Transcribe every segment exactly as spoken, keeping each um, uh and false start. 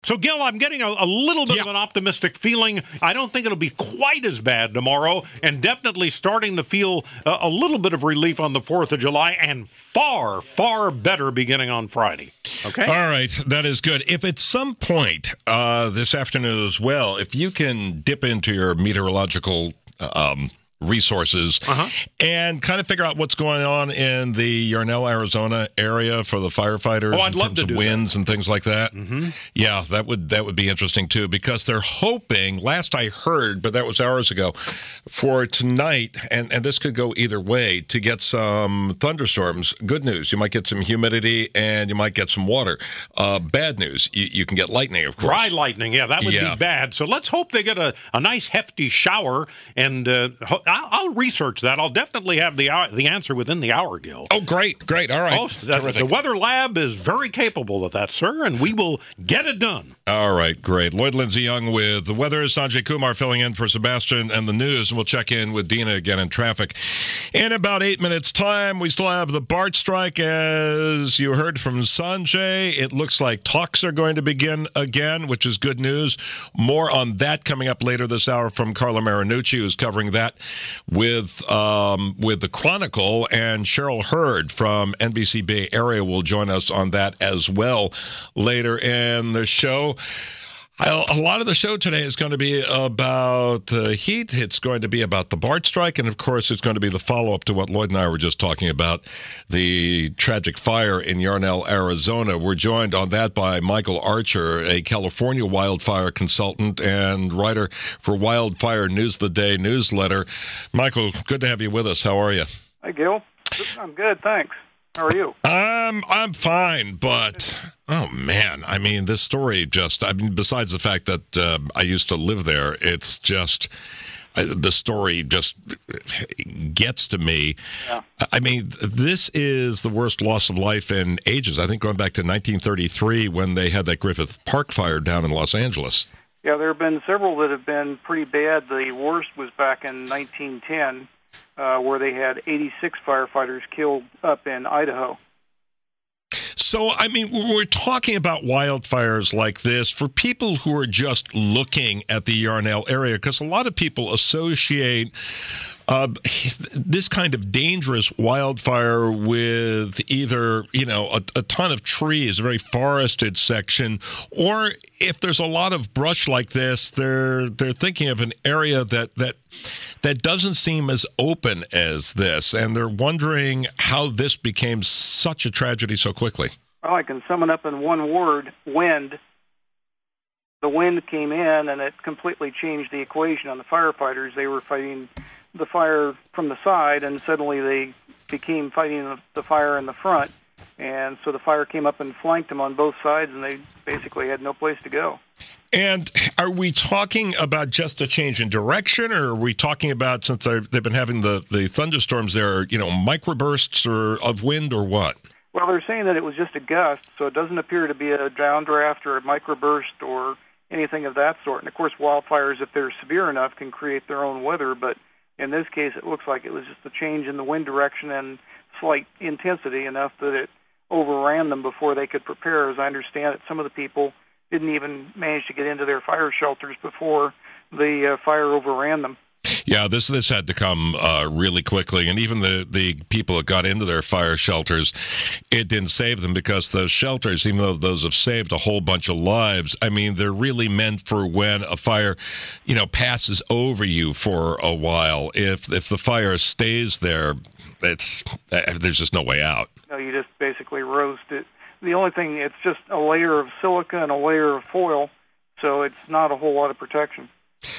So, Gil, I'm getting a, a little bit Yeah. of an optimistic feeling. I don't think it'll be quite as bad tomorrow, and definitely starting to feel uh, a little bit of relief on the fourth of July, and far, far better beginning on Friday. Okay? All right, that is good. If at some point uh, this afternoon as well, if you can dip into your meteorological um, resources Uh-huh. and kind of figure out what's going on in the Yarnell, Arizona area for the firefighters. Oh, I'd in love terms to of do winds and things like that. Mm-hmm. Yeah, that would that would be interesting too, because they're hoping. Last I heard, but that was hours ago, for tonight, and and this could go either way, to get some thunderstorms. Good news, you might get some humidity and you might get some water. Uh, bad news, you, you can get lightning, of course. Dry lightning, yeah, that would Yeah. be bad. So let's hope they get a, a nice hefty shower, and uh, ho- I'll, I'll research that. I'll definitely have the hour, the answer within the hour, Gil. Oh, great, great. All right. Oh, that, Terrific. the Weather Lab is very capable of that, sir, and we will get it done. All right, great. Lloyd Lindsay Young with the weather. Sanjay Kumar filling in for Sebastian and the news. And we'll check in with Dina again in traffic in about eight minutes' time. We still have the BART strike, as you heard from Sanjay. It looks like talks are going to begin again, which is good news. More on that coming up later this hour from Carla Marinucci, who's covering that with um, with the Chronicle, and Cheryl Hurd from N B C Bay Area will join us on that as well later in the show. A lot of the show today is going to be about the heat. It's going to be about the BART strike. And, of course, it's going to be the follow-up to what Lloyd and I were just talking about, the tragic fire in Yarnell, Arizona. We're joined on that by Michael Archer, a California wildfire consultant and writer for Wildfire News of the Day newsletter. Michael, good to have you with us. How are you? Hi, Gil. I'm good, thanks. How are you? Um, I'm fine, but oh man, I mean, this story just, I mean, besides the fact that uh, I used to live there, it's just, I, the story just gets to me. Yeah. I mean, this is the worst loss of life in ages. I think going back to nineteen thirty-three when they had that Griffith Park fire down in Los Angeles. Yeah, there have been several that have been pretty bad. The worst was back in nineteen ten. Uh, where they had eighty-six firefighters killed up in Idaho. So, I mean, when we're talking about wildfires like this, for people who are just looking at the Yarnell area, because a lot of people associate uh, this kind of dangerous wildfire with either, you know, a, a ton of trees, a very forested section, or if there's a lot of brush like this, they're they're thinking of an area that that that doesn't seem as open as this, and they're wondering how this became such a tragedy so quickly. Well, I can sum it up in one word: wind. The wind came in, and it completely changed the equation on the firefighters. They were fighting the fire from the side, and suddenly they became fighting the, the fire in the front. And so the fire came up and flanked them on both sides, and they basically had no place to go. And are we talking about just a change in direction, or are we talking about, since they've been having the, the thunderstorms there, you know, microbursts or of wind or what? Well, they're saying that it was just a gust, so it doesn't appear to be a downdraft or a microburst or anything of that sort. And, of course, wildfires, if they're severe enough, can create their own weather. But in this case, it looks like it was just a change in the wind direction and slight intensity enough that it overran them before they could prepare. As I understand it, some of the people didn't even manage to get into their fire shelters before the uh, fire overran them. Yeah, this this had to come uh, really quickly, and even the, the people that got into their fire shelters, it didn't save them, because those shelters, even though those have saved a whole bunch of lives, I mean, they're really meant for when a fire, you know, passes over you for a while. If if the fire stays there, it's uh, there's just no way out. No, you just basically roast it. The only thing, it's just a layer of silica and a layer of foil, so it's not a whole lot of protection.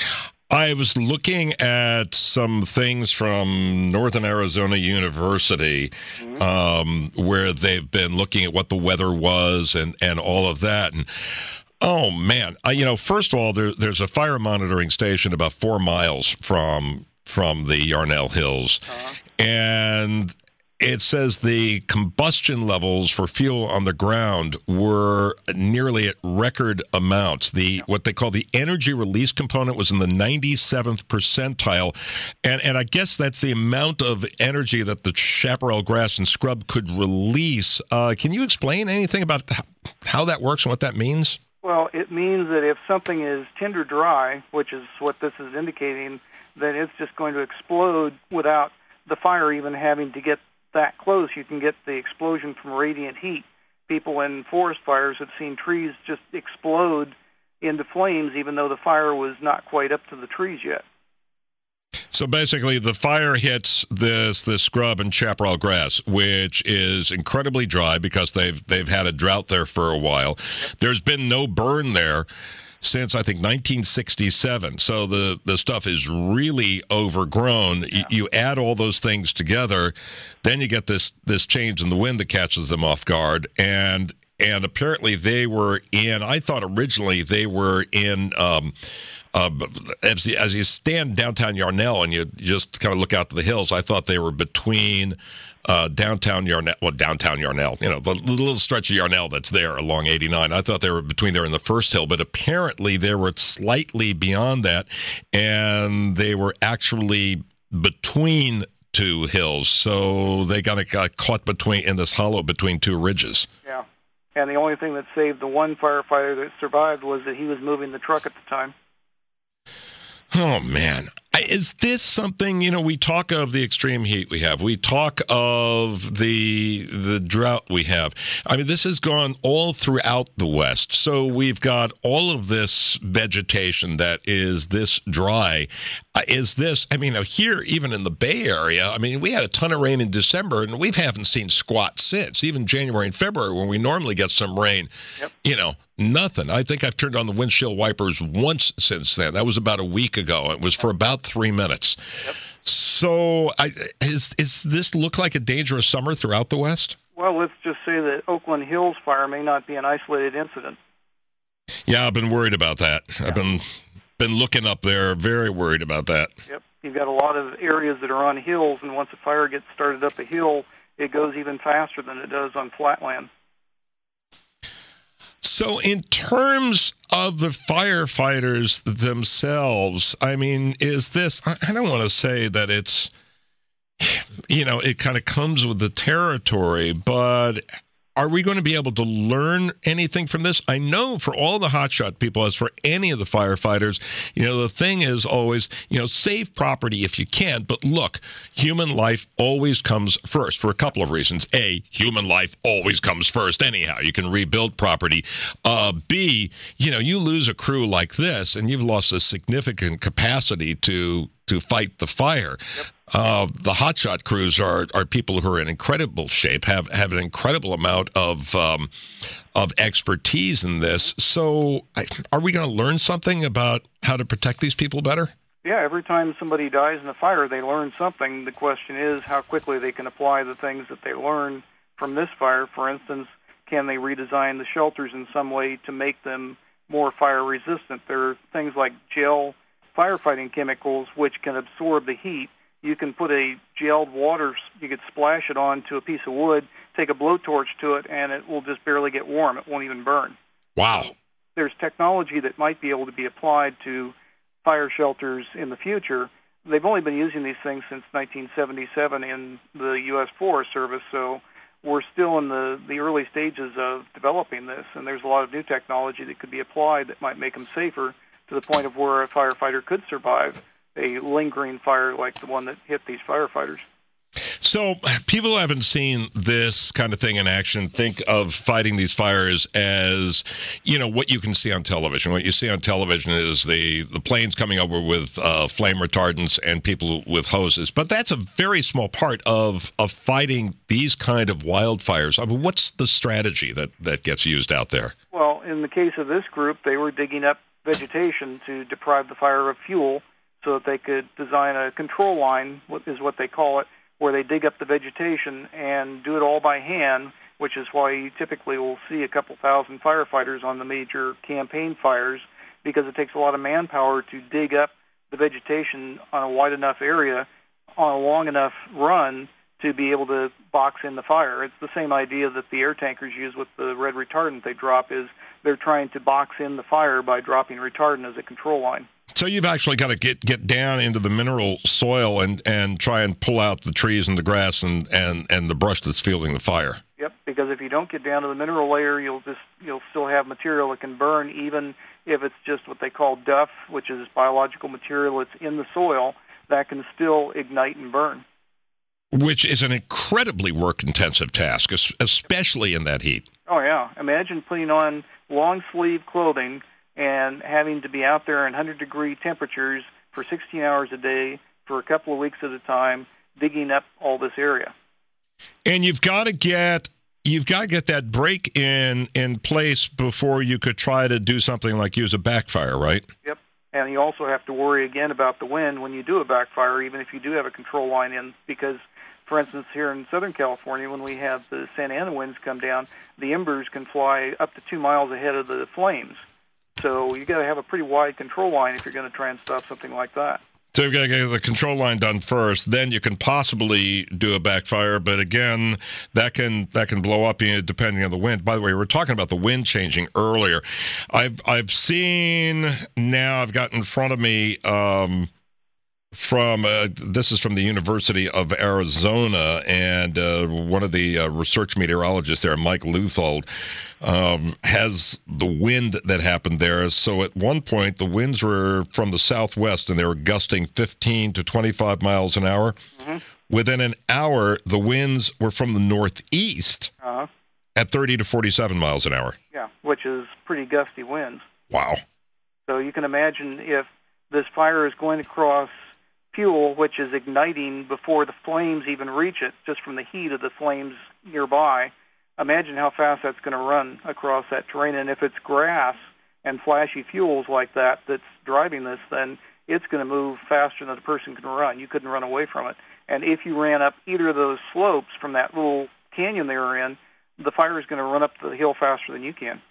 I was looking at some things from Northern Arizona University, mm-hmm. um, where they've been looking at what the weather was and, and all of that. And oh, man, I, you know, first of all, there, there's a fire monitoring station about four miles from from the Yarnell Hills. Uh-huh. And it says the combustion levels for fuel on the ground were nearly at record amounts. The what they call the energy release component was in the ninety-seventh percentile, and and I guess that's the amount of energy that the chaparral grass and scrub could release. Uh, can you explain anything about how, how that works and what that means? Well, it means that if something is tinder dry, which is what this is indicating, then it's just going to explode without the fire even having to get that close. You can get the explosion from radiant heat. People in forest fires have seen trees just explode into flames even though the fire was not quite up to the trees yet. So basically, the fire hits this this scrub and chaparral grass, which is incredibly dry because they've they've had a drought there for a while. Yep. There's been no burn there since, I think, nineteen sixty-seven. So the, the stuff is really overgrown. Yeah. You, you add all those things together, then you get this this change in the wind that catches them off guard. And and apparently they were in, I thought originally they were in, um, uh, as, as you stand downtown Yarnell and you just kind of look out to the hills, I thought they were between Uh, downtown Yarnell, well, downtown Yarnell, you know, the little stretch of Yarnell that's there along eighty-nine. I thought they were between there and the first hill, but apparently they were slightly beyond that, and they were actually between two hills. So they got, got caught between in this hollow between two ridges. Yeah, and the only thing that saved the one firefighter that survived was that he was moving the truck at the time. Oh, man. Is this something, you know, we talk of the extreme heat we have. We talk of the the drought we have. I mean, this has gone all throughout the West. So we've got all of this vegetation that is this dry. Uh, is this, I mean, here, even in the Bay Area, I mean, we had a ton of rain in December, and we haven't seen squat since. Even January and February, when we normally get some rain, yep. you know, nothing. I think I've turned on the windshield wipers once since then. That was about a week ago. It was for about three minutes. Yep. So I, is, is this look like a dangerous summer throughout the West? Well, let's just say that Oakland Hills fire may not be an isolated incident. Yeah, I've been worried about that. Yeah. I've been been looking up there, very worried about that. Yep. You've got a lot of areas that are on hills, and once a fire gets started up a hill, it goes even faster than it does on flatland. So in terms of the firefighters themselves, I mean, is this, I don't want to say that it's, you know, it kind of comes with the territory, but are we going to be able to learn anything from this? I know for all the hotshot people, as for any of the firefighters, you know, the thing is always, you know, save property if you can. But look, human life always comes first for a couple of reasons. A, human life always comes first anyhow. You can rebuild property. Uh, B, you know, you lose a crew like this and you've lost a significant capacity to to fight the fire. Yep. Uh, the hotshot crews are are people who are in incredible shape, have have an incredible amount of um, of expertise in this. So, I, are we going to learn something about how to protect these people better? Yeah, every time somebody dies in a fire, they learn something. The question is how quickly they can apply the things that they learn from this fire. For instance, can they redesign the shelters in some way to make them more fire resistant? There are things like gel firefighting chemicals which can absorb the heat. You can put a gelled water, you could splash it onto a piece of wood, take a blowtorch to it, and it will just barely get warm. It won't even burn. Wow. So there's technology that might be able to be applied to fire shelters in the future. They've only been using these things since nineteen seventy-seven in the U S Forest Service, so we're still in the, the early stages of developing this, and there's a lot of new technology that could be applied that might make them safer to the point of where a firefighter could survive a lingering fire like the one that hit these firefighters. So people who haven't seen this kind of thing in action think of fighting these fires as, you know, what you can see on television. What you see on television is the, the planes coming over with uh, flame retardants and people with hoses. But that's a very small part of, of fighting these kind of wildfires. I mean, what's the strategy that, that gets used out there? Well, in the case of this group, they were digging up vegetation to deprive the fire of fuel so that they could design a control line, is what they call it, where they dig up the vegetation and do it all by hand, which is why you typically will see a couple thousand firefighters on the major campaign fires, because it takes a lot of manpower to dig up the vegetation on a wide enough area on a long enough run to be able to box in the fire. It's the same idea that the air tankers use with the red retardant they drop, is they're trying to box in the fire by dropping retardant as a control line. So you've actually got to get, get down into the mineral soil and, and try and pull out the trees and the grass and, and, and the brush that's fueling the fire. Yep, because if you don't get down to the mineral layer, you'll just you'll still have material that can burn, even if it's just what they call duff, which is biological material that's in the soil that can still ignite and burn. Which is an incredibly work-intensive task, especially in that heat. Oh, yeah. Imagine putting on long-sleeve clothing and having to be out there in one hundred degree temperatures for sixteen hours a day for a couple of weeks at a time, digging up all this area. And you've got to get you've got to get that break in in place before you could try to do something like use a backfire, right? Yep. And you also have to worry again about the wind when you do a backfire, even if you do have a control line in, because, for instance, here in Southern California, when we have the Santa Ana winds come down, the embers can fly up to two miles ahead of the flames. So you got to have a pretty wide control line if you're going to try and stop something like that. So you've got to get the control line done first, then you can possibly do a backfire. But again, that can that can blow up depending on the wind. By the way, we were talking about the wind changing earlier. I've I've seen now. I've got in front of me. Um, From uh, this is from the University of Arizona, and uh, one of the uh, research meteorologists there, Mike Leuthold, um, has the wind that happened there. So at one point, the winds were from the southwest, and they were gusting fifteen to twenty-five miles an hour. Mm-hmm. Within an hour, the winds were from the northeast uh-huh. at thirty to forty-seven miles an hour. Yeah, which is pretty gusty winds. Wow. So you can imagine if this fire is going across fuel, which is igniting before the flames even reach it, just from the heat of the flames nearby. Imagine how fast that's going to run across that terrain. And if it's grass and flashy fuels like that that's driving this, then it's going to move faster than the person can run. You couldn't run away from it. And if you ran up either of those slopes from that little canyon they were in, the fire is going to run up the hill faster than you can.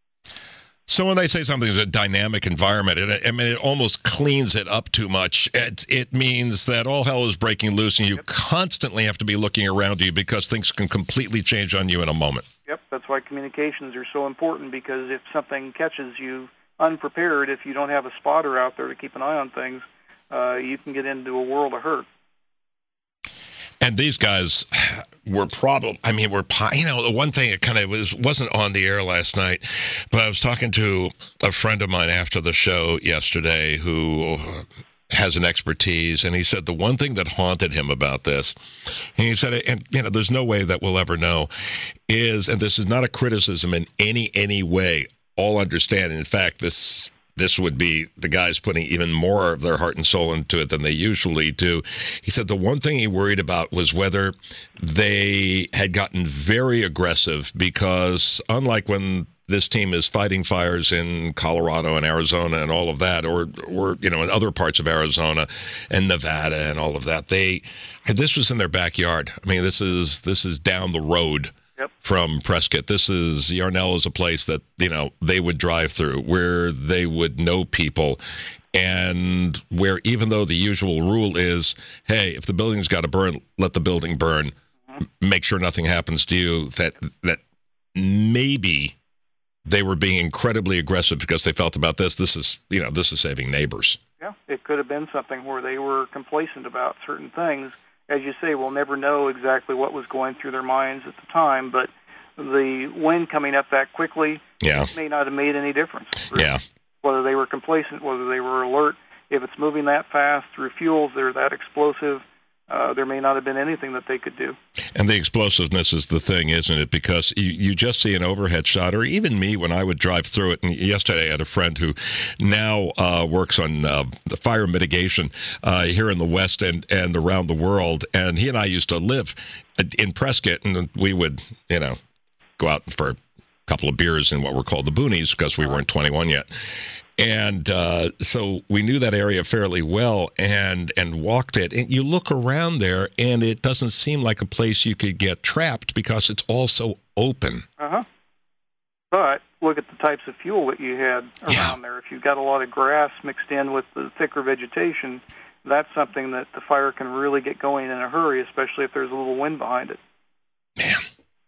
So when they say something is a dynamic environment, it, I mean, it almost cleans it up too much. It, it means that all hell is breaking loose, and you yep. constantly have to be looking around you because things can completely change on you in a moment. Yep, that's why communications are so important, because if something catches you unprepared, if you don't have a spotter out there to keep an eye on things, uh, you can get into a world of hurt. And these guys were probably, I mean, we're, you know, the one thing that kind of was, wasn't on the air last night, but I was talking to a friend of mine after the show yesterday who has an expertise, and he said the one thing that haunted him about this, and he said, and, you know, there's no way that we'll ever know, is, and this is not a criticism in any, any way, all understand, in fact, this This would be the guys putting even more of their heart and soul into it than they usually do. He said the one thing he worried about was whether they had gotten very aggressive, because unlike when this team is fighting fires in Colorado and Arizona and all of that, or, or you know, in other parts of Arizona and Nevada and all of that, they this was in their backyard. I mean, this is this is down the road. Yep. From Prescott. This is, Yarnell is a place that, you know, they would drive through, where they would know people, and where even though the usual rule is, hey, if the building's got to burn, let the building burn, mm-hmm. make sure nothing happens to you, that that maybe they were being incredibly aggressive because they felt about this. This is, you know, this is saving neighbors. Yeah, it could have been something where they were complacent about certain things. As you say, we'll never know exactly what was going through their minds at the time, but the wind coming up that quickly yeah. may not have made any difference. Yeah. Whether they were complacent, whether they were alert, if it's moving that fast through fuels, they're that explosive, uh, there may not have been anything that they could do. And the explosiveness is the thing, isn't it? Because you, you just see an overhead shot, or even me when I would drive through it. And yesterday I had a friend who now uh, works on uh, the fire mitigation uh, here in the West and, and around the world. And he and I used to live in Prescott, and we would, you know, go out for a couple of beers in what were called the boonies, because we weren't twenty-one yet. And uh, so we knew that area fairly well, and and walked it. And you look around there, and it doesn't seem like a place you could get trapped because it's all so open. Uh-huh. But look at the types of fuel that you had around yeah. there. If you've got a lot of grass mixed in with the thicker vegetation, that's something that the fire can really get going in a hurry, especially if there's a little wind behind it. Man.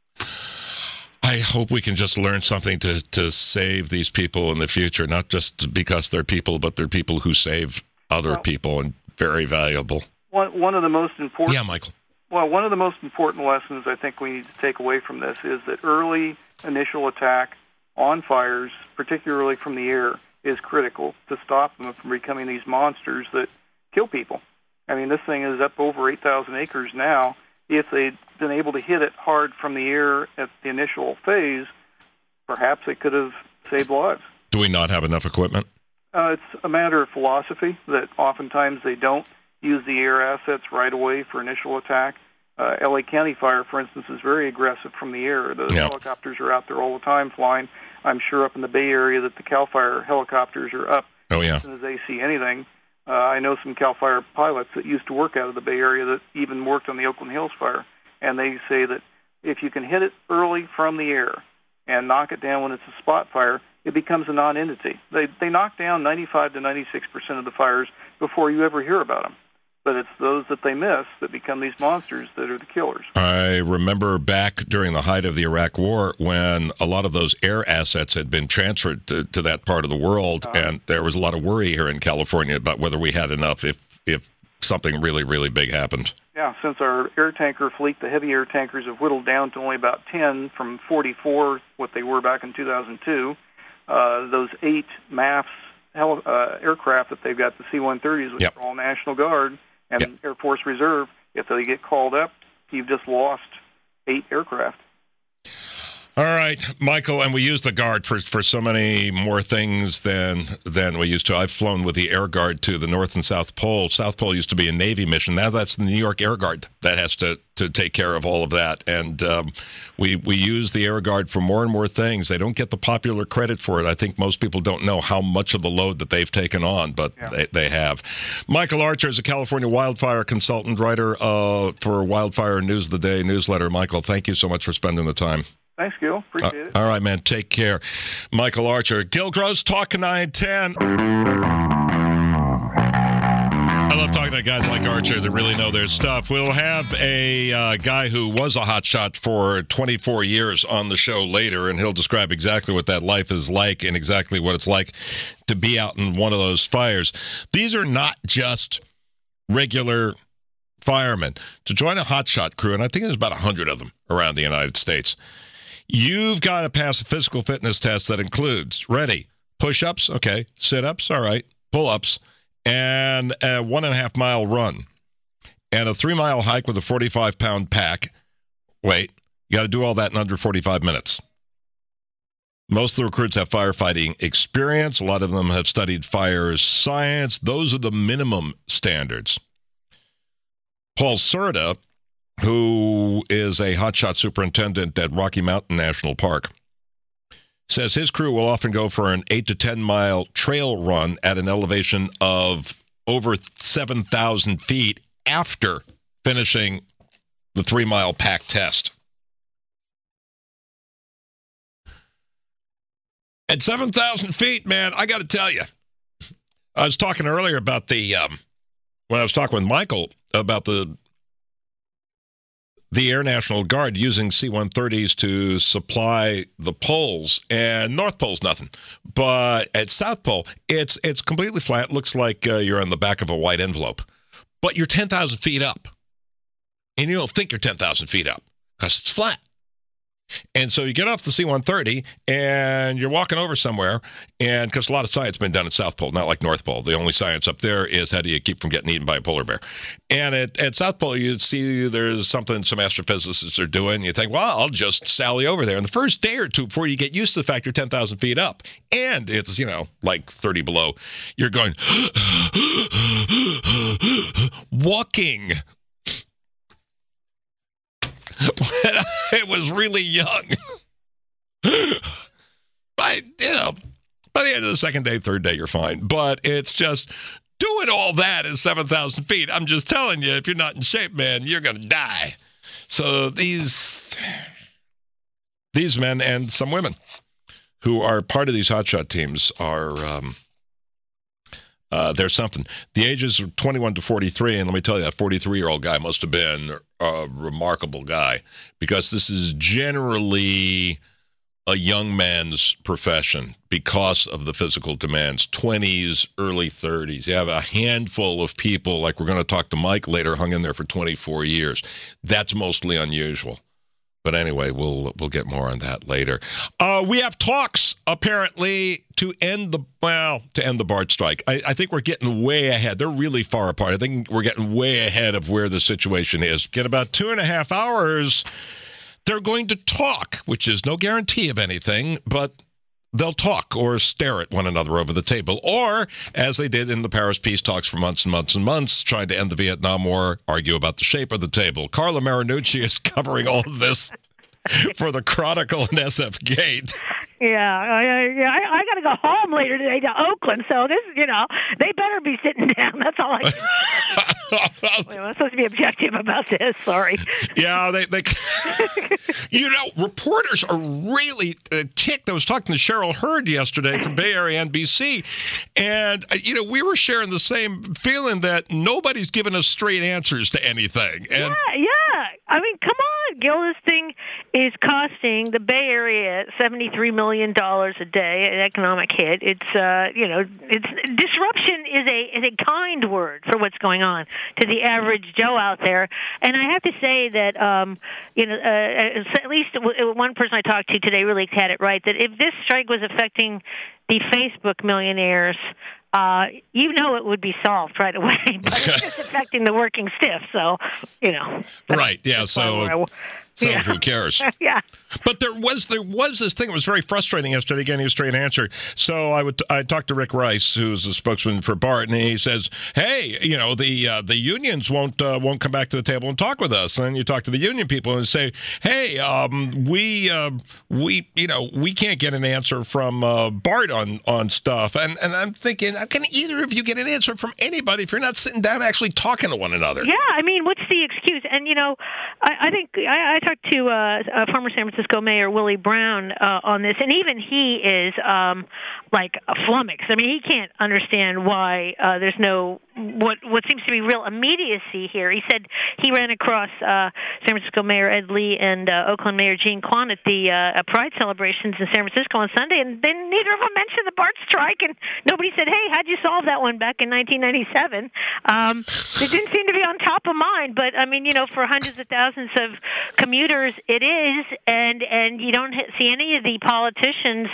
I hope we can just learn something to, to save these people in the future, not just because they're people, but they're people who save other well, people, and very valuable. One one of the most important yeah, Michael. Well, one of the most important lessons I think we need to take away from this is that early initial attack on fires, particularly from the air, is critical to stop them from becoming these monsters that kill people. I mean, this thing is up over eight thousand acres now. If they'd been able to hit it hard from the air at the initial phase, perhaps it could have saved lives. Do we not have enough equipment? Uh, it's a matter of philosophy that oftentimes they don't use the air assets right away for initial attack. Uh, L A County Fire, for instance, is very aggressive from the air. The yeah. helicopters are out there all the time flying. I'm sure up in the Bay Area that the CAL FIRE helicopters are up oh, yeah. as soon as they see anything. Uh, I know some CAL FIRE pilots that used to work out of the Bay Area that even worked on the Oakland Hills fire, and they say that if you can hit it early from the air and knock it down when it's a spot fire, it becomes a non-entity. They they knock down ninety-five to ninety-six percent of the fires before you ever hear about them. But it's those that they miss that become these monsters that are the killers. I remember back during the height of the Iraq War when a lot of those air assets had been transferred to, to that part of the world, uh-huh. and there was a lot of worry here in California about whether we had enough if if something really, really big happened. Yeah, since our air tanker fleet, the heavy air tankers have whittled down to only about ten from forty-four, what they were back in two thousand two. Uh, those eight M A Fs heli- uh, aircraft that they've got, the C one thirties, which yep. are all National Guard, and yep. Air Force Reserve, if they get called up, you've just lost eight aircraft. All right, Michael, and we use the Guard for, for so many more things than than we used to. I've flown with the Air Guard to the North and South Pole. South Pole used to be a Navy mission. Now that's the New York Air Guard that has to, to take care of all of that. And um, we, we use the Air Guard for more and more things. They don't get the popular credit for it. I think most people don't know how much of the load that they've taken on, but yeah. they, they have. Michael Archer is a California wildfire consultant, writer uh, for Wildfire News of the Day newsletter. Michael, thank you so much for spending the time. Thanks, Gil. Appreciate uh, it. All right, man. Take care. Michael Archer. Gil Gross, Talk nine ten. I love talking to guys like Archer that really know their stuff. We'll have a uh, guy who was a hotshot for twenty-four years on the show later, and he'll describe exactly what that life is like and exactly what it's like to be out in one of those fires. These are not just regular firemen. To join a hotshot crew, and I think there's about one hundred of them around the United States, you've got to pass a physical fitness test that includes, ready, push-ups, okay, sit-ups, all right, pull-ups, and a one-and-a-half-mile run, and a three-mile hike with a forty-five pound pack. Wait, you got to do all that in under forty-five minutes. Most of the recruits have firefighting experience. A lot of them have studied fire science. Those are the minimum standards. Paul Serta, who is a hotshot superintendent at Rocky Mountain National Park, says his crew will often go for an eight to ten mile trail run at an elevation of over seven thousand feet after finishing the three mile pack test. At seven thousand feet, man, I got to tell you, I was talking earlier about the, um, when I was talking with Michael about the the Air National Guard using C one thirties to supply the poles, and North Pole's nothing. But at South Pole, it's it's completely flat. Looks like uh, you're on the back of a white envelope. But you're ten thousand feet up. And you don't think you're ten thousand feet up because it's flat. And so you get off the C one thirty and you're walking over somewhere, and because a lot of science has been done at South Pole, not like North Pole. The only science up there is how do you keep from getting eaten by a polar bear. And at, at South Pole, you see there's something some astrophysicists are doing. You think, well, I'll just sally over there. And the first day or two before you get used to the fact you're ten thousand feet up, and it's, you know, like thirty below, you're going, walking. When I was really young. But, you know, by the end of the second day, third day, you're fine. But it's just doing all that at seven thousand feet. I'm just telling you, if you're not in shape, man, you're going to die. So these, these men and some women who are part of these hotshot teams are... Um, Uh, there's something. The ages are twenty-one to forty-three, and let me tell you, that forty-three-year-old guy must have been a remarkable guy, because this is generally a young man's profession because of the physical demands, twenties, early thirties. You have a handful of people, like we're going to talk to Mike later, hung in there for twenty-four years. That's mostly unusual. But anyway, we'll we'll get more on that later. Uh, we have talks, apparently, to end the, well, to end the BART strike. I, I think we're getting way ahead. They're really far apart. I think we're getting way ahead of where the situation is. Get about two and a half hours, they're going to talk, which is no guarantee of anything, but they'll talk or stare at one another over the table. Or, as they did in the Paris peace talks for months and months and months, trying to end the Vietnam War, argue about the shape of the table. Carla Marinucci is covering all of this for the Chronicle and S F Gate. Yeah, I, I, I got to go home later today to Oakland, so this, you know, they better be sitting down. That's all I can Wait, I'm supposed to be objective about this. Sorry. Yeah, they, they you know, reporters are really uh, ticked. I was talking to Cheryl Hurd yesterday from Bay Area N B C, and, uh, you know, we were sharing the same feeling that nobody's giving us straight answers to anything. And yeah, yeah. I mean, come on. Gil, this thing is costing the Bay Area seventy-three million dollars a day, an economic hit. It's, uh, you know, it's disruption is a is a kind word for what's going on to the average Joe out there. And I have to say that, um, you know, uh, at least one person I talked to today really had it right, that if this strike was affecting the Facebook millionaires, uh, you know it would be solved right away. But it's just affecting the working stiff, so, you know. Right, yeah, so... So yeah. Who cares? Yeah. But there was there was this thing that was very frustrating yesterday, getting a straight answer. So I would I talked to Rick Rice, who's a spokesman for BART, and he says, "Hey, you know the uh, the unions won't uh, won't come back to the table and talk with us." And then you talk to the union people and say, "Hey, um, we uh, we you know we can't get an answer from uh, BART on on stuff." And and I'm thinking, how can either of you get an answer from anybody if you're not sitting down actually talking to one another? Yeah, I mean, what's the excuse? And you know, I, I think I, I talked to uh, uh, former San Francisco Mayor Willie Brown uh, on this, and even he is um, like a flummoxed. I mean, he can't understand why uh, there's no what what seems to be real immediacy here. He said he ran across uh, San Francisco Mayor Ed Lee and uh, Oakland Mayor Jean Quan at the uh, Pride celebrations in San Francisco on Sunday, and then neither of them mentioned the BART strike, and nobody said, "Hey, how'd you solve that one back in nineteen ninety-seven?" Um, it didn't seem to be on top of mind, but I mean, you know, for hundreds of thousands of commuters, it is, and and you don't see any of the politicians.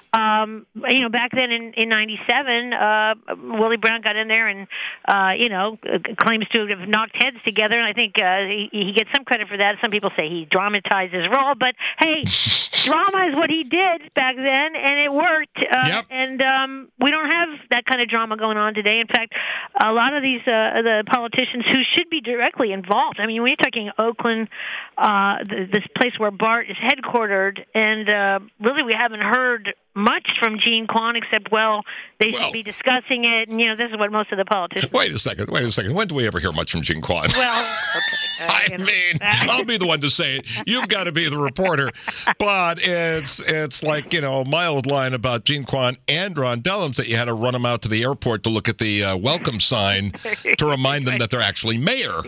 Um, you know, back then in, in ninety-seven, uh, Willie Brown got in there and, uh, you know, claims to have knocked heads together. And I think uh, he, he gets some credit for that. Some people say he dramatized his role. But, hey, drama is what he did back then, and it worked. Uh, yep. And um, we don't have that kind of drama going on today. In fact, a lot of these uh, the politicians who should be directly involved. I mean, when you're talking Oakland, uh, this place where BART is headquartered, and uh, really we haven't heard much from Jean Quan, except, well, they well, should be discussing it, and, you know, this is what most of the politicians... Wait a second, wait a second. When do we ever hear much from Jean Quan? Well, okay. Uh, I you know. mean, I'll be the one to say it. You've got to be the reporter. But it's it's like, you know, my old line about Jean Quan and Ron Dellums that you had to run them out to the airport to look at the uh, welcome sign to remind them that they're actually mayor.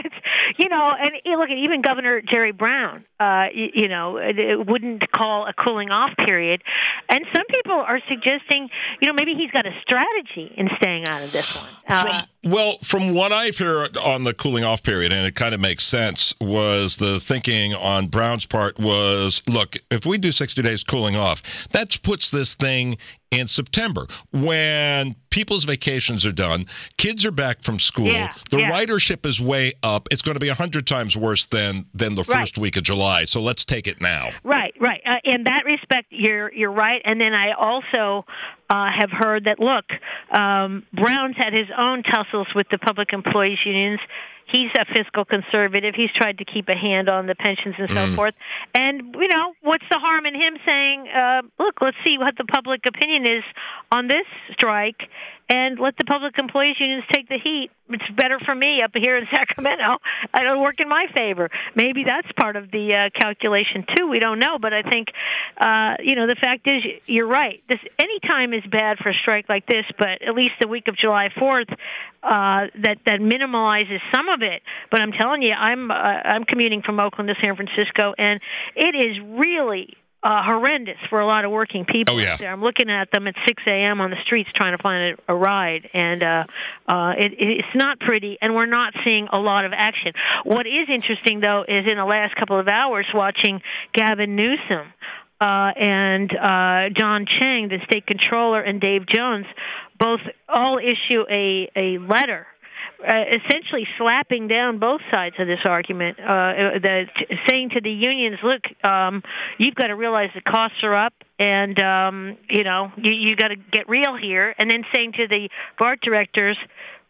You know, and look, even Governor Jerry Brown, uh, you, you know, it, it wouldn't call a cooling off period. And some people are suggesting, you know, maybe he's got a strategy in staying out of this one. Uh, from, well, from what I've heard on the cooling off period, and it kind of makes sense, was the thinking on Brown's part was, look, if we do sixty days cooling off, that puts this thing in September when people's vacations are done, kids are back from school, yeah, the yeah. ridership is way up. It's going to be a hundred times worse than than the right. first week of July. So let's take it now. Right, right. Uh, in that respect, you're you're right. And then I also uh, have heard that, look, um, Brown's had his own tussles with the public employees unions. He's a fiscal conservative. He's tried to keep a hand on the pensions and so mm. forth. And, you know, what's the harm in him saying, uh, look, let's see what the public opinion is on this strike, and let the public employees unions take the heat. It's better for me up here in Sacramento. It'll work in my favor. Maybe that's part of the uh, calculation, too. We don't know. But I think, uh, you know, the fact is, you're right. This any time is bad for a strike like this, but at least the week of July fourth, uh, that, that minimalizes some of it. But I'm telling you, I'm uh, I'm commuting from Oakland to San Francisco, and it is really uh, horrendous for a lot of working people. Oh, yeah. out there. I'm looking at them at six a.m. on the streets trying to find a, a ride, and uh, uh, it, it's not pretty, and we're not seeing a lot of action. What is interesting, though, is in the last couple of hours watching Gavin Newsom uh, and uh, John Chang, the state controller, and Dave Jones, both all issue a, a letter Uh, essentially slapping down both sides of this argument, uh, the, t- saying to the unions, look, um, you've got to realize the costs are up, and, um, you know, you, you got to get real here, and then saying to the BART directors,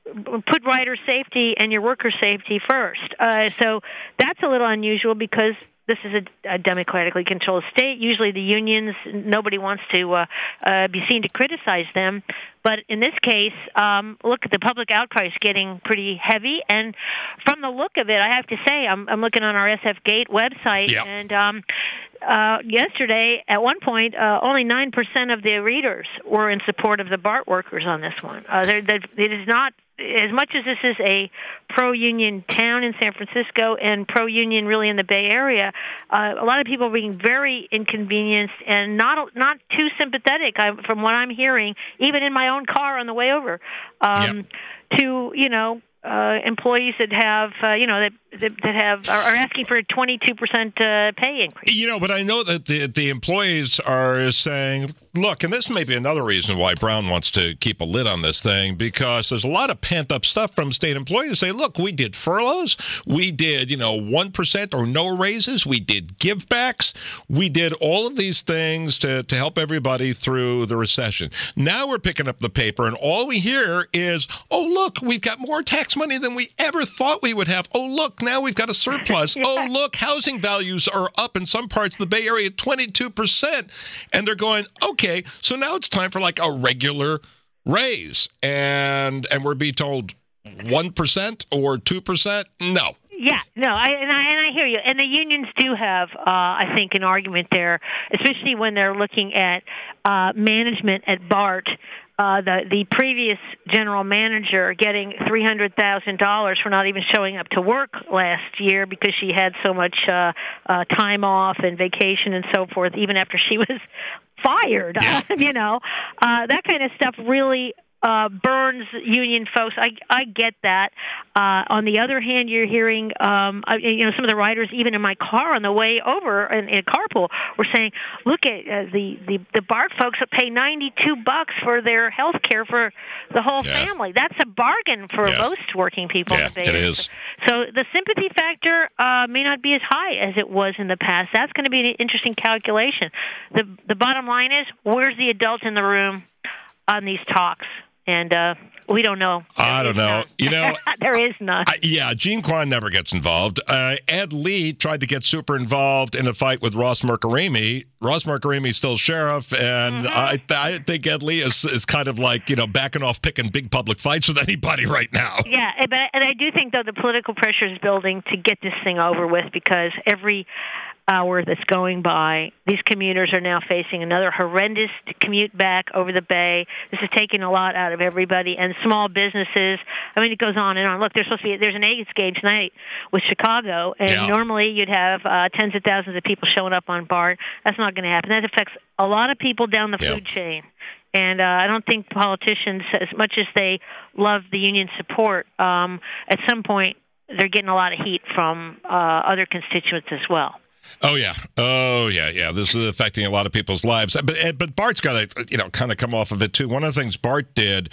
put rider safety and your worker safety first. Uh, so that's a little unusual because this is a, a democratically controlled state. Usually the unions, nobody wants to uh, uh, be seen to criticize them. But in this case, um, look, the public outcry is getting pretty heavy. And from the look of it, I have to say, I'm, I'm looking on our S F Gate website, yeah. and um, uh, yesterday, at one point, uh, only nine percent of the readers were in support of the BART workers on this one. Uh, they're, they're, it is not, as much as this is a pro-union town in San Francisco and pro-union really in the Bay Area, uh, a lot of people are being very inconvenienced and not not too sympathetic, I, from what I'm hearing, even in my own car on the way over, um, yep. to, you know, uh, employees that have, uh, you know, that that, that have are asking for a twenty-two percent uh, pay increase. You know, but I know that the the employees are saying, look, and this may be another reason why Brown wants to keep a lid on this thing, because there's a lot of pent-up stuff from state employees who say, look, we did furloughs, we did, you know, one percent or no raises, we did give-backs, we did all of these things to, to help everybody through the recession. Now we're picking up the paper, and all we hear is, oh, look, we've got more tax money than we ever thought we would have. Oh, look, now we've got a surplus. yeah. Oh, look, housing values are up in some parts of the Bay Area twenty-two percent. And they're going, okay, so now it's time for like a regular raise. And and we're being told one percent or two percent? No. Yeah, no, I and, I and I hear you. And the unions do have, uh, I think, an argument there, especially when they're looking at uh, management at BART. Uh, the the previous general manager getting three hundred thousand dollars for not even showing up to work last year because she had so much uh, uh, time off and vacation and so forth, even after she was fired. Yeah. you know, uh, that kind of stuff really uh, burns union folks. I I get that. Uh, on the other hand, you're hearing, um, you know, some of the riders, even in my car on the way over in, in a carpool, were saying, "Look at uh, the, the the BART folks that pay ninety-two bucks for their health care for the whole yeah. family. That's a bargain for yeah. most working people." Yeah, in the Bay it Area. is. So the sympathy factor uh, may not be as high as it was in the past. That's going to be an interesting calculation. The the bottom line is, where's the adult in the room on these talks? And uh, we don't know. I don't know. You know, there is none. I, yeah, Gene Kwan never gets involved. Uh, Ed Lee tried to get super involved in a fight with Ross Mercarimi. Ross Mercarimi's still sheriff, and mm-hmm. I, I think Ed Lee is, is kind of like, you know, backing off picking big public fights with anybody right now. Yeah, but and I do think, though, the political pressure is building to get this thing over with, because every hour that's going by, these commuters are now facing another horrendous commute back over the Bay. This is taking a lot out of everybody, and small businesses. I mean, it goes on and on. Look, there's supposed to be there's an A's game tonight with Chicago, and yeah. normally you'd have uh, tens of thousands of people showing up on BART. That's not going to happen. That affects a lot of people down the yeah. food chain. And uh, I don't think politicians, as much as they love the union support, um, at some point they're getting a lot of heat from uh, other constituents as well. Oh, yeah. Oh, yeah, yeah. This is affecting a lot of people's lives. But but BART's got to, you know, kind of come off of it, too. One of the things BART did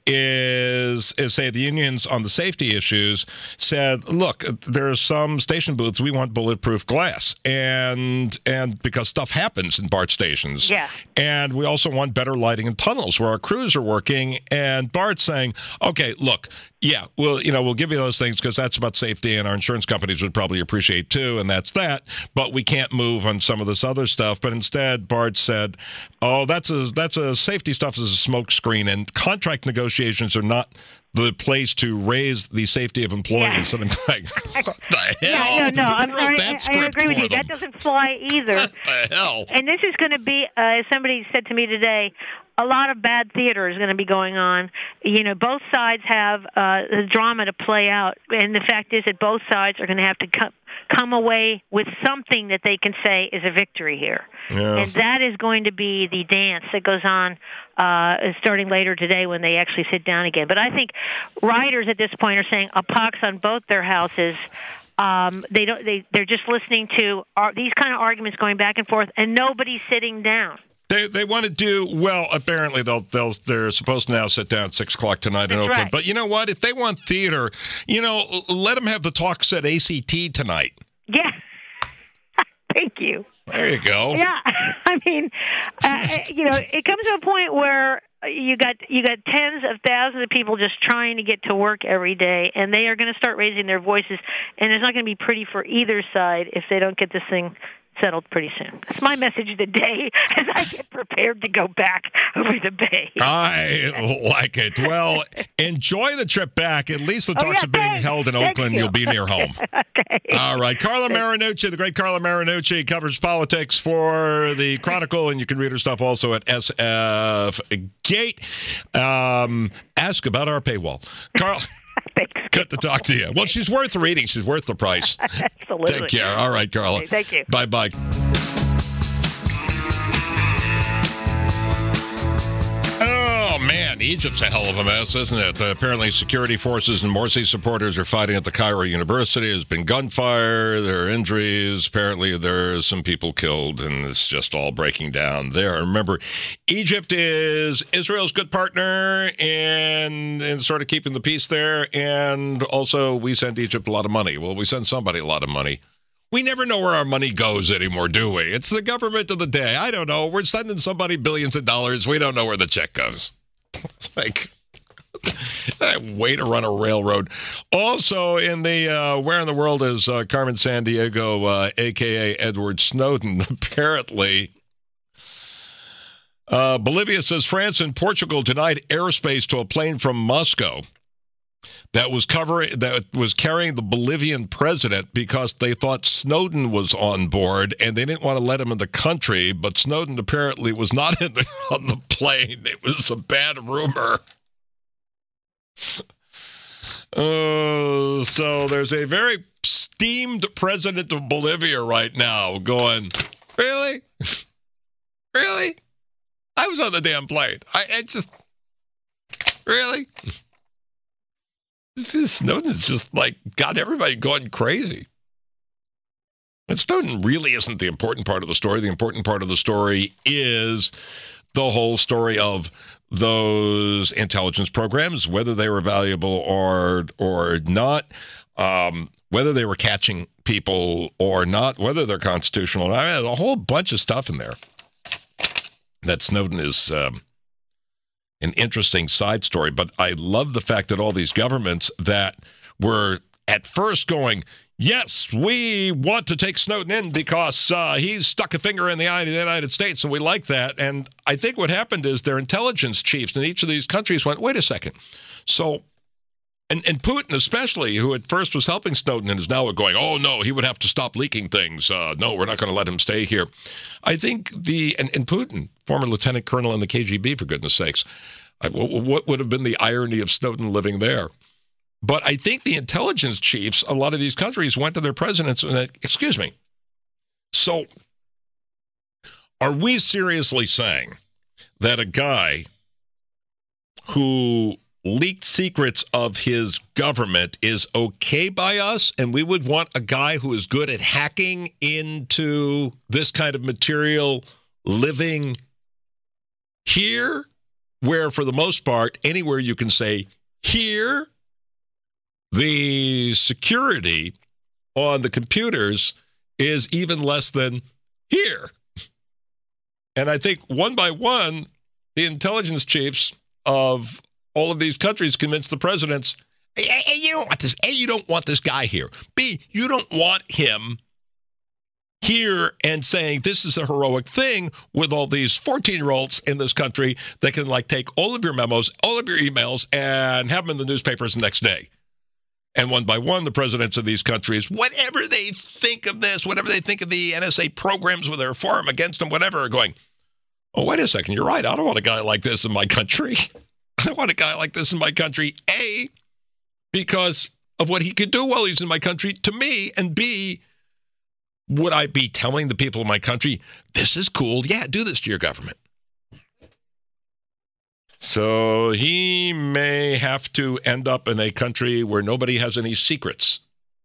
is, is say the unions on the safety issues said, look, there are some station booths, we want bulletproof glass. And and because stuff happens in BART stations. Yeah. And we also want better lighting in tunnels where our crews are working. And BART's saying, okay, look, yeah, well, you know, we'll give you those things because that's about safety, and our insurance companies would probably appreciate too, and that's that. But we can't move on some of this other stuff. But instead, BART said, "Oh, that's a that's a safety stuff is a smoke screen, and contract negotiations are not the place to raise the safety of employees." Yeah. And I'm like, what the hell? Yeah, no, no, I'm Who wrote sorry. that I, I agree with you. them? That doesn't fly either. What the hell? And this is going to be, uh, as somebody said to me today, a lot of bad theater is going to be going on. You know, both sides have uh, the drama to play out, and the fact is that both sides are going to have to come, come away with something that they can say is a victory here. Yeah. And that is going to be the dance that goes on uh, starting later today when they actually sit down again. But I think writers at this point are saying a pox on both their houses. Um, they don't. They they're just listening to ar- these kind of arguments going back and forth, and nobody's sitting down. They they want to do well. Apparently, they'll they'll they're supposed to now sit down at six o'clock tonight in That's Oakland. right. But you know what? If they want theater, you know, let them have the talks at A C T tonight. Yeah. Thank you. There you go. Yeah. I mean, uh, you know, it comes to a point where you got you got tens of thousands of people just trying to get to work every day, and they are going to start raising their voices, and it's not going to be pretty for either side if they don't get this thing settled pretty soon. That's my message of the day as I get prepared to go back over the bay. I like it. Well, enjoy the trip back. At least the Oh, talks yeah, are being thanks. held in Thank Oakland. you. You'll be near home. Okay. All right. Carla Marinucci, the great Carla Marinucci, covers politics for the Chronicle, and you can read her stuff also at S F Gate. Um, ask about our paywall. Carl, Thanks. good to talk to you. Well, she's worth reading. She's worth the price. Absolutely. Take care. All right, Carla. Okay, thank you. Bye-bye. Oh, man, Egypt's a hell of a mess, isn't it? Uh, apparently, security forces and Morsi supporters are fighting at the Cairo University. There's been gunfire. There are injuries. Apparently, there's some people killed, and it's just all breaking down there. Remember, Egypt is Israel's good partner in, in sort of keeping the peace there, and also we send Egypt a lot of money. Well, we send somebody a lot of money. We never know where our money goes anymore, do we? It's the government of the day. I don't know. We're sending somebody billions of dollars. We don't know where the check goes. Like, that way to run a railroad. Also, in the uh, where in the world is uh, Carmen Sandiego, uh, a k a. Edward Snowden? Apparently, uh, Bolivia says France and Portugal denied airspace to a plane from Moscow that was covering that was carrying the Bolivian president because they thought Snowden was on board and they didn't want to let him in the country. But Snowden apparently was not in the, on the plane. It was a bad rumor. Uh, so there's a very steamed president of Bolivia right now going, really? Really? I was on the damn plane. I, I just, really? This is, Snowden's just like got everybody going crazy. And Snowden really isn't the important part of the story. The important part of the story is the whole story of those intelligence programs, whether they were valuable or or not, um, whether they were catching people or not, whether they're constitutional. I mean, a whole bunch of stuff in there that Snowden is um, an interesting side story. But I love the fact that all these governments that were at first going, yes, we want to take Snowden in because uh, he's stuck a finger in the eye of the United States, and we like that. And I think what happened is their intelligence chiefs in each of these countries went, wait a second. So, and, and Putin especially, who at first was helping Snowden and is now going, oh, no, he would have to stop leaking things. Uh, no, we're not going to let him stay here. I think the, and, and Putin, former lieutenant colonel in the K G B, for goodness sakes, I, what would have been the irony of Snowden living there? But I think the intelligence chiefs, a lot of these countries went to their presidents and said, excuse me. So are we seriously saying that a guy who leaked secrets of his government is okay by us, and we would want a guy who is good at hacking into this kind of material living here, where for the most part, anywhere you can say here, the security on the computers is even less than here. And I think one by one, the intelligence chiefs of all of these countries convinced the presidents, hey, hey, you don't want this. A, you don't want this guy here. B, you don't want him here and saying this is a heroic thing with all these fourteen-year-olds in this country that can like take all of your memos, all of your emails, and have them in the newspapers the next day. And one by one, the presidents of these countries, whatever they think of this, whatever they think of the N S A programs with their forum against them, whatever, are going, oh, wait a second, you're right. I don't want a guy like this in my country. I don't want a guy like this in my country, A, because of what he could do while he's in my country to me, and B, Would I be telling the people of my country, this is cool? Yeah, do this to your government. So he may have to end up in a country where nobody has any secrets.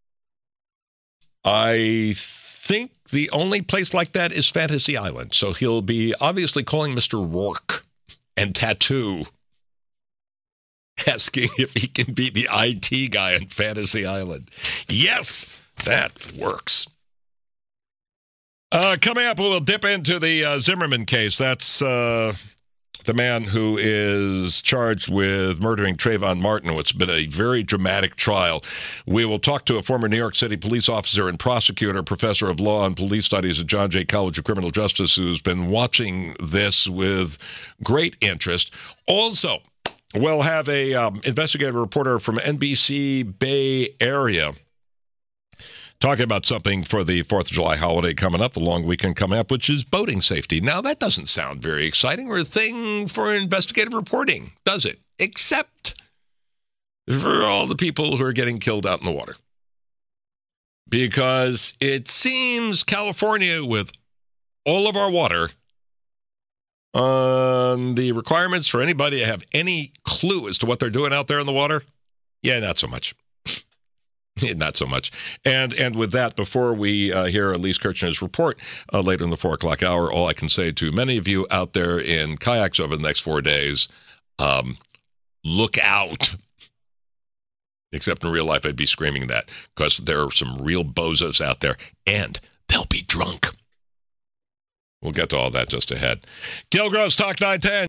I think the only place like that is Fantasy Island. So he'll be obviously calling Mister Rourke and Tattoo, asking if he can be the I T guy on Fantasy Island. Yes, that works. Uh, coming up, we'll dip into the uh, Zimmerman case. That's uh, the man who is charged with murdering Trayvon Martin. It's been a very dramatic trial. We will talk to a former New York City police officer and prosecutor, professor of law and police studies at John Jay College of Criminal Justice, who's been watching this with great interest. Also, we'll have a um, investigative reporter from N B C Bay Area talking about something for the fourth of July holiday coming up, the long weekend coming up, which is boating safety. Now, that doesn't sound very exciting or a thing for investigative reporting, does it? Except for all the people who are getting killed out in the water. Because it seems California, with all of our water, on the requirements for anybody to have any clue as to what they're doing out there in the water, yeah, not so much. Not so much. And and with that, before we uh, hear Elise Kirchner's report uh, later in the four o'clock hour, all I can say to many of you out there in kayaks over the next four days, um, look out. Except in real life, I'd be screaming that because there are some real bozos out there, and they'll be drunk. We'll get to all that just ahead. Gil Gross, Talk nine ten.